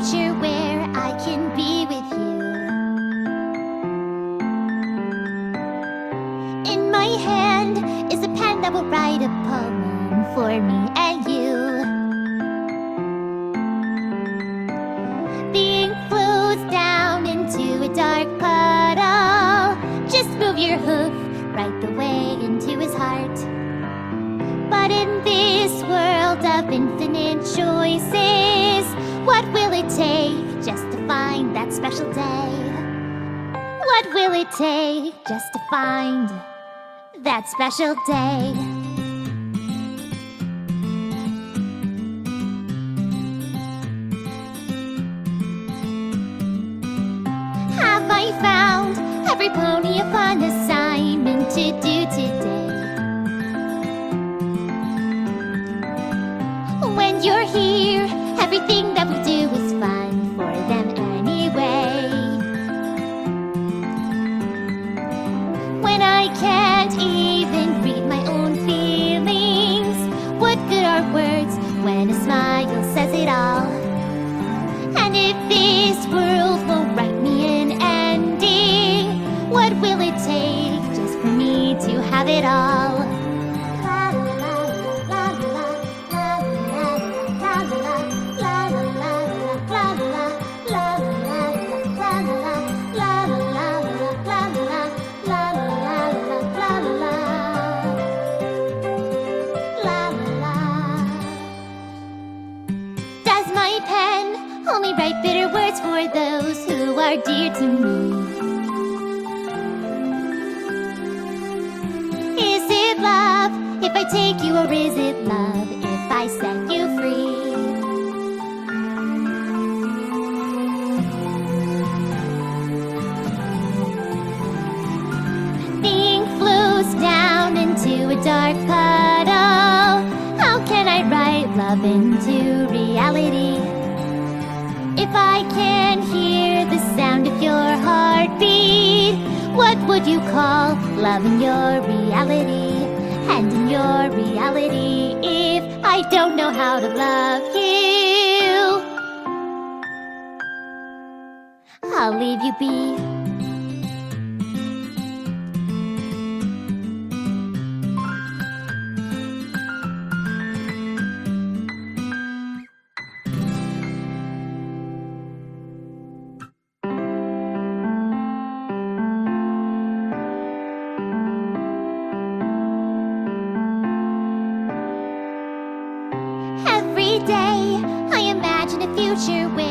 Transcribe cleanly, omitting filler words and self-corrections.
future where I can be with you. In my hand is a pen that will write a poem for me and you. The ink flows down into a dark puddle. Just move your hoof right the way into his heart. But in this world of infinite choices, what will it take just to find that special day? What will it take just to find that special day? Have I found every pony a fun assignment to do today? When you're here, everything that we do is fun for them anyway. When I can't even read my own feelings, what good are words when a smile says it all? And if this world won't write me an ending, what will it take just for me to have it all? Does my pen only write bitter words for those who are dear to me? Is it love if I take you, or is it love if I set you free? The ink flows down into a dark puddle. How can I write love into reality if I can't hear the sound of your heartbeat? What would you call love in your reality? And in your reality, if I don't know how to love you, I'll leave you be. Every day I imagine a future